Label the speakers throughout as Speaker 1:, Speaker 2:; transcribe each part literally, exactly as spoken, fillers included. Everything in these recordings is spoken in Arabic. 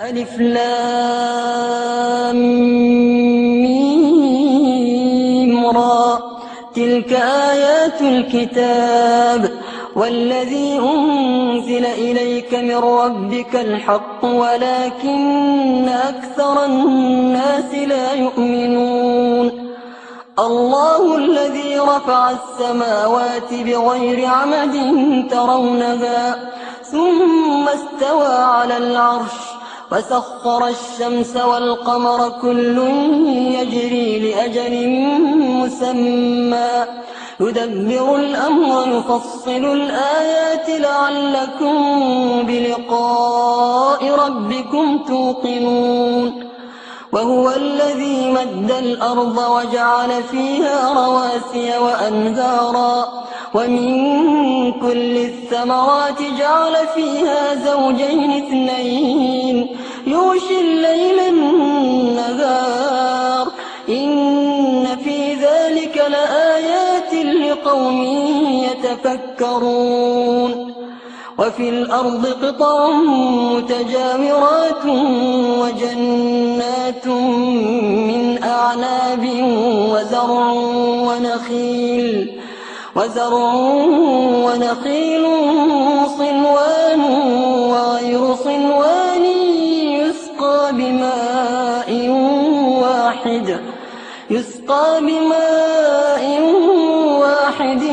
Speaker 1: ألف لام ميم را تلك آيات الكتاب والذي أنزل إليك من ربك الحق ولكن أكثر الناس لا يؤمنون الله الذي رفع السماوات بغير عمد ترونها ثم استوى على العرش وسخر الشمس والقمر كل يجري لأجل مسمى يدبر الأمر يفصل الآيات لعلكم بلقاء ربكم توقنون وهو الذي مد الأرض وجعل فيها رواسي وأنهارا ومن كل الثمرات جعل فيها زوجين اثنين يغشي الليل النهار إن في ذلك لآيات لقوم يتفكرون وفي الأرض قطع متجاورات وجنات من أعناب وزرع ونخيل وزرع ونخيل صنوان وغير صنوان يسقى بماء واحد يسقى بماء واحد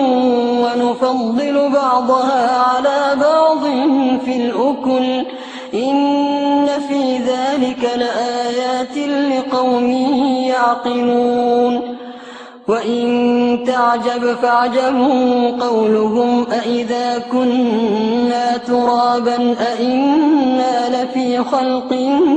Speaker 1: ونفضل بعضها على بعض في الأكل إن في ذلك لآيات لقوم يعقلون وإن تعجب فاعجب قولهم أإذا كنا ترابا أإنا لفي خلق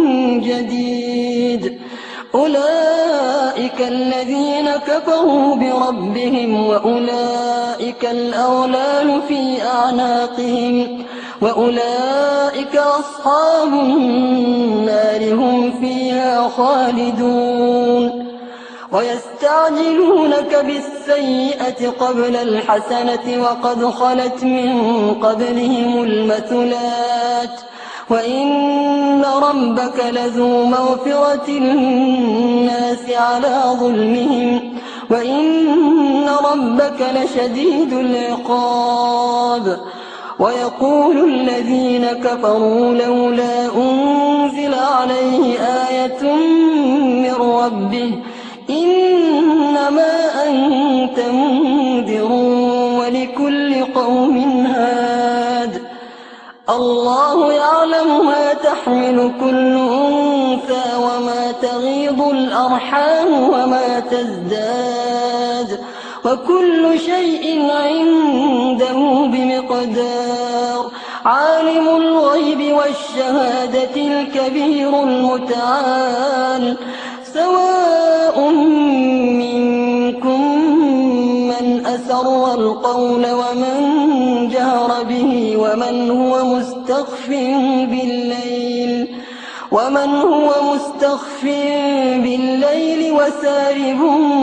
Speaker 1: جديد أولئك الذين كفروا بربهم وأولئك الأغلال في أعناقهم وأولئك أصحاب النار هم فيها خالدون ويستعجلونك بالسيئة قبل الحسنة وقد خلت من قبلهم المثلات وإن ربك لذو مغفرة للناس على ظلمهم وإن ربك لشديد العقاب ويقول الذين كفروا لولا أنزل عليه آية من ربه إنما أنت منذر ولكل قوم هاد الله يعلم ما تحمل كل أنثى وما تغيض الأرحام وما تزداد وكل شيء عنده بمقدار عالم الغيب والشهادة الكبير المتعال سواء منكم من أسر القول ومن جهر به ومن هو مستخف بالليل ومن هو مستخف بالليل وسارب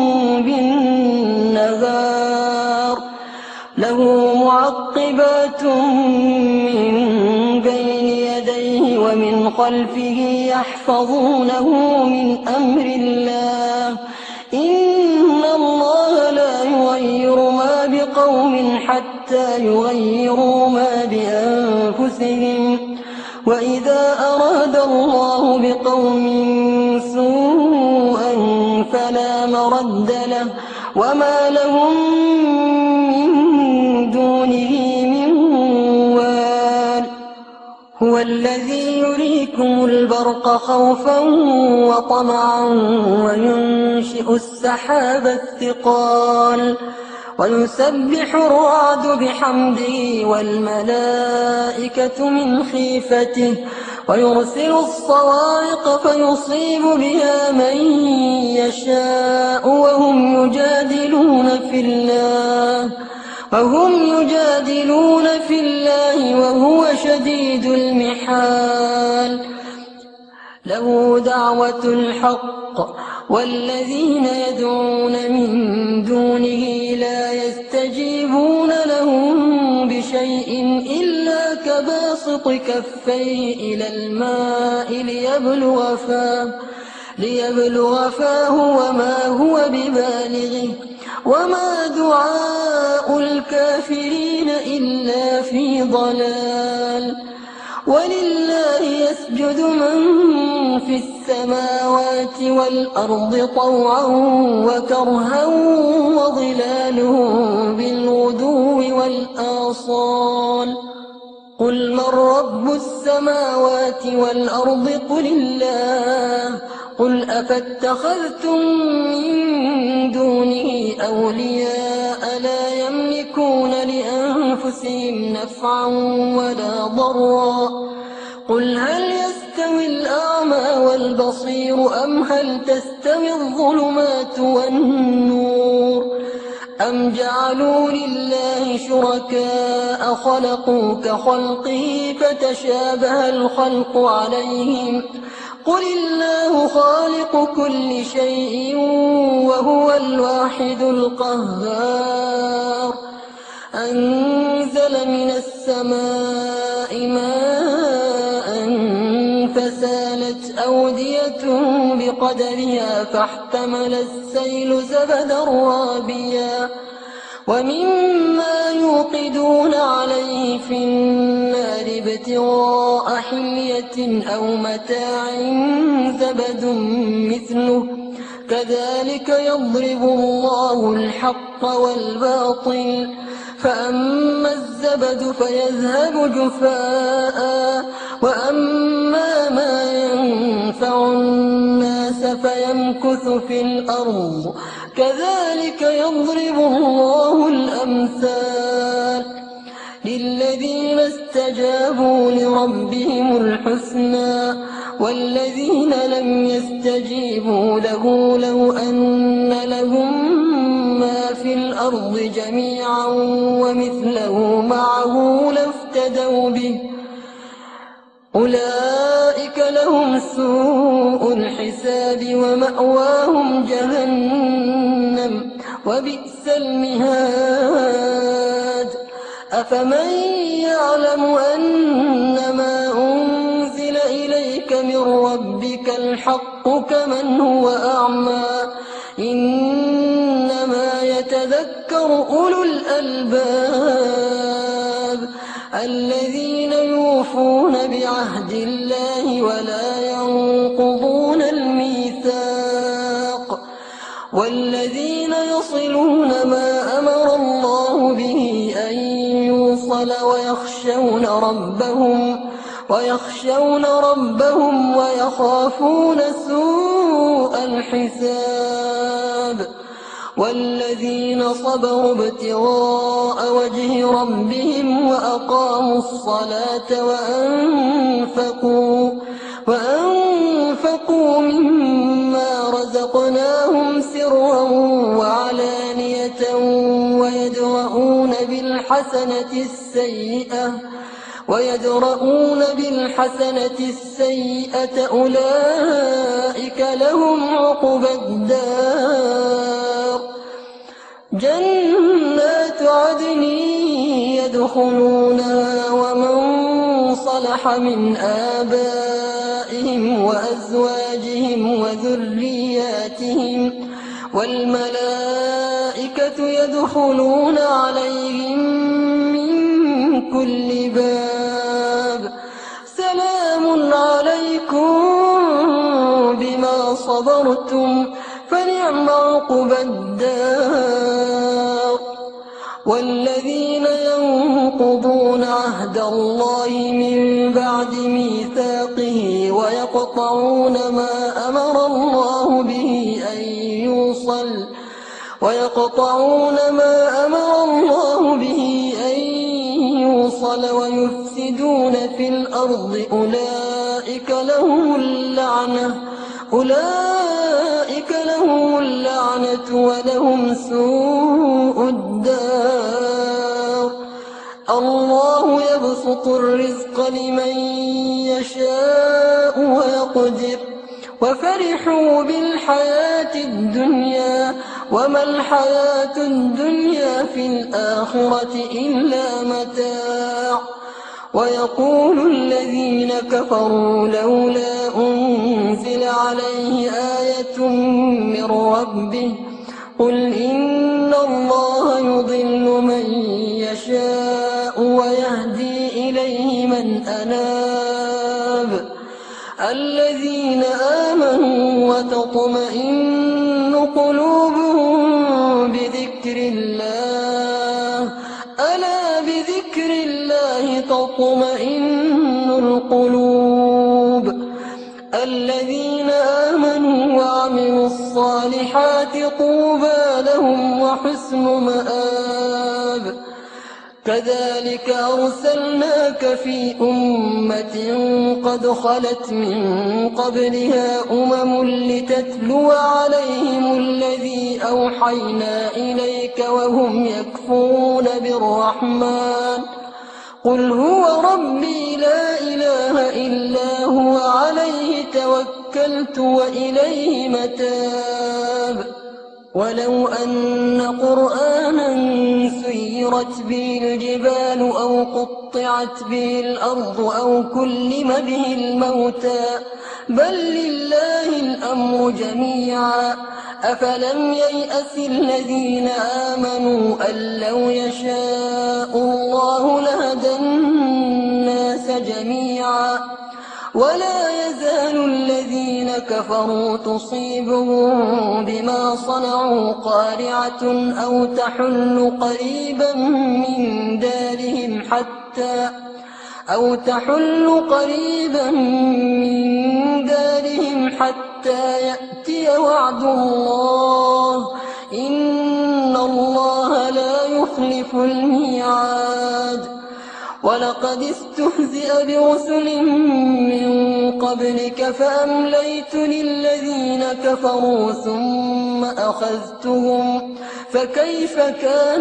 Speaker 1: بالنهار له معقبات من بين يديه ومن خلفه يحفظونه من أمر الله إن الله لا يغير ما بقوم حتى يغيروا ما بأنفسهم وإذا أراد الله بقوم سوءا فلا مرد له وما لهم من دونه من وال هو الذي يريكم البرق خوفا وطمعا وينشئ السحاب الثقال ويسبح الرعد بحمده والملائكة من خيفته ويرسل الصواعق فيصيب بها من يشاء وهم يجادلون في الله وهم يجادلون في الله وهو شديد المحال له دعوة الحق والذين يدعون من دونه لا يستجيبون لهم بشيء إلا كباسط كفيه إلى الماء ليبلغ فاه ليبلغ فاه وما هو ببالغه وما دعاء الكافرين إلا في ضلال. ولله يسجد من في السماوات والأرض طوعا وكرها وظلالهم بالغدو والآصال. قل من رب السماوات والأرض قل الله. قل أفاتخذتم من دونه أولياء لا يملكون لأنفسهم نفعا ولا ضرا. قل هل يستوي الأعمى والبصير أم هل تستوي الظلمات والنور أم جعلوا لله شركاء خلقوا كخلقه فتشابه الخلق عليهم. قل الله خالق كل شيء وهو الواحد القهار. أنزل من السماء ماء فسالت أودية بقدرها فاحتمل السيل زبدا رابيا ومما يوقدون عليه في النار ابتغاء حلية أو متاع زبد مثله كذلك يضرب الله الحق والباطل. فأما الزبد فيذهب جفاء وأما ما ينفع الناس فيمكث في الأرض كذلك يضرب الله الأمثال. للذين استجابوا لربهم الحسنى والذين لم يستجيبوا له لو أن لهم ما في الأرض جميعا ومثله معه لافتدوا به أولئك لهم سوء الحساب ومأواهم جهنم وبئس المهاد. أفمن يعلم أنما أنزل إليك من ربك الحق كمن هو أعمى إنما يتذكر أولو الألباب الذين يوفون بعهد الله ولا ينقضون الميثاق والذين يصلون ما أمر الله به أن يوصل ويخشون ربهم ويخشون ربهم ويخافون سوء الحساب. والذين صبروا ابتغاء وجه ربهم وأقاموا الصلاة وأنفقوا وأنفقوا مما رزقناهم سرا وعلانية ويدرؤون بالحسنة السيئة ويدرؤون بالحسنة السيئة أولئك لهم عقبى الدار. جنات عدن يدخلونها ومن صلح من آبائهم وأزواجهم وذرياتهم والملائكة يدخلون عليهم من كل باب سلام عليكم بما صبرتم فنعم عقبى الدار. والذين ينقضون عهد الله من بعد ميثاقه ويقطعون ما أمر الله به أن يوصل ويقطعون ما أمر الله به أن يوصل ويفسدون في الأرض أولئك لهم اللعنة أولئك لهم اللعنة ولهم سوء الدار. الله يبسط الرزق لمن يشاء ويقدر وفرحوا بالحياة الدنيا وما الحياة الدنيا في الآخرة إلا متاع ويقول الذين كفروا لولا أنزل عليه آية من ربه قل إن الله يضل من يشاء ويهدي إليه من أناب الذين آمنوا وتطمئن قلوبهم بذكر الله ألا بذكر الله تطمئن القلوب الذين آمنوا وعملوا الصالحات طوبى لهم وحسن مآب كذلك أرسلناك في أمة قد خلت من قبلها أمم لتتلو عليهم الذي أوحينا إليك وهم يكفرون بالرحمن قل هو ربي لا إله إلا هو عليه توكلت وإليه متاب ولو أن قرآنا سيرت به الجبال أو قطعت به الأرض أو كلم به الموتى بل لله الأمر جميعا أفلم ييأس الذين آمنوا أن لو يشاء الله لهدى الناس جميعا ولا يزال الذين كفروا تصيبهم بما صنعوا قارعة أو تحل قريبا من دارهم حتى أو تحل قريبا من دارهم حتى يأتي وعد الله إن الله لا يخلف الميعاد ولقد استهزئ برسل من قبلك فأمليت للذين كفروا ثم أخذتهم فكيف كان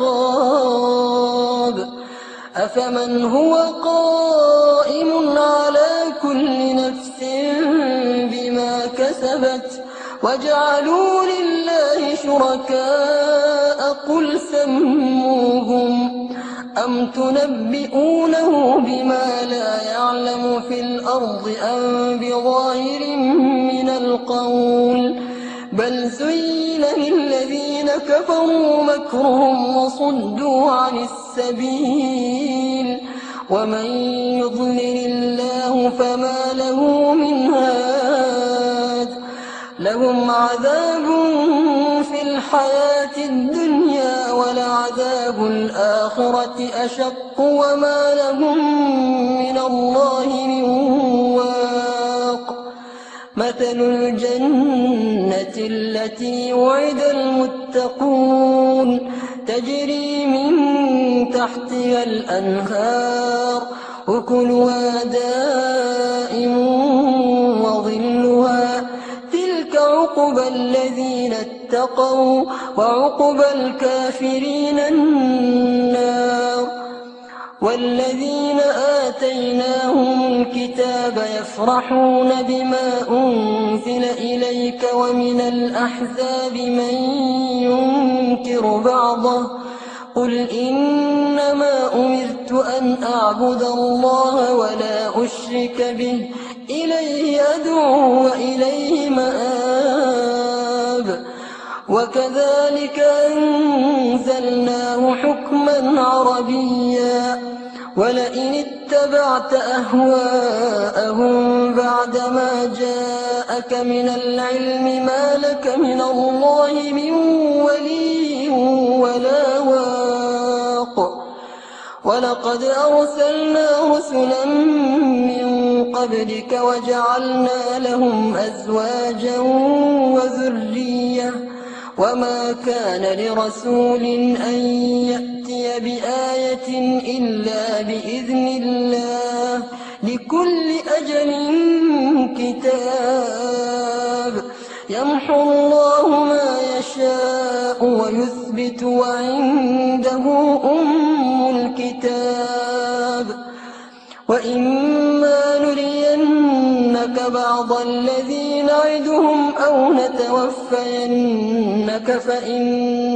Speaker 1: عقاب أفمن هو قائم على كل نفس بما كسبت وجعلوا لله شركاء قل سموهم أم تنبئونه بما لا يعلم في الأرض أم بظاهر من القول بل زين للذين كفروا مكرهم وصدوا عن السبيل ومن يضلل الله فما له من هاد لهم عذاب في الحياة الدنيا ولعذاب الآخرة أشق وما لهم من الله من واق مثل الجنة التي وعد المتقون تجري من تحتها الأنهار أكلها دائم وظلها تلك عقبى الذين اتقوا وعقبى الكافرين النار والذين آتيناهم الكتاب يفرحون بما أنزل إليك ومن الأحزاب من ينكر بعضه قل إنما أمرت أن أعبد الله ولا أشرك به إليه أدعو وإليه مآب وكذلك أنزلناه حكما عربيا ولئن اتبعت أهواءهم بعدما جاءك من العلم ما لك من الله من ولي ولا واق ولقد أرسلنا رسلا من قبلك وجعلنا لهم أزواجا وذرية وما كان لرسول أن يأتي بآية إلا بإذن الله لكل أجل كتاب يمحو الله ما يشاء ويثبت وعنده أم الكتاب وإما نرينك بعض الذي نعدهم أو نتوفينك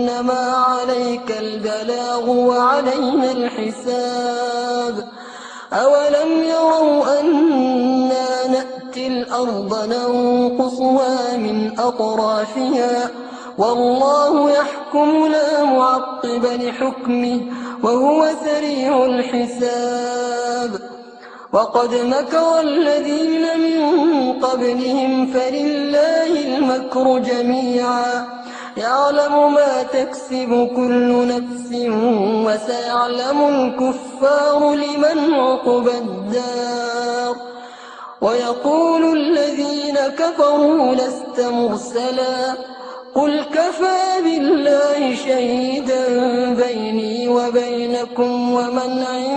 Speaker 1: فإنما عليك البلاغ وعلينا الحساب أولم يروا أنا نأتي الأرض ننقصها من أطرافها والله يحكم لا معقب لحكمه وهو سريع الحساب وقد مكر الذين من قبلهم فلله المكر جميعا يعلم ما تكسب كل نفس وسيعلم الكفار لمن عقبى الدار ويقول الذين كفروا لست مرسلا قل كفى بالله شهيدا بيني وبينكم ومن عندي